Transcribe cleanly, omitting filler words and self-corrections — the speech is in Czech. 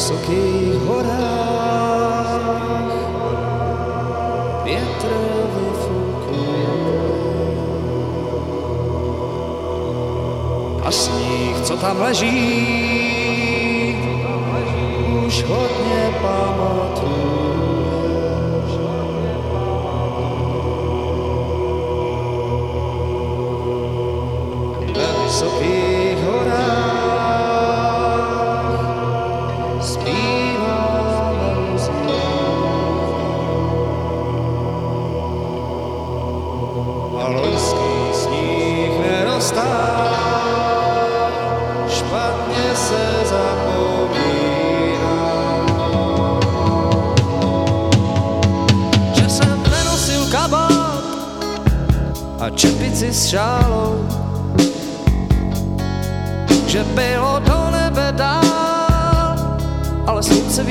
vysokých horách větr vyfukuje a sníh, co tam leží, už hodně pamatuje. Ve vysokých horách zpívá melodie a loňský sníh nerostá, špatně se zapomíná, že jsem nenosil kabát a čepici s šálou, že byl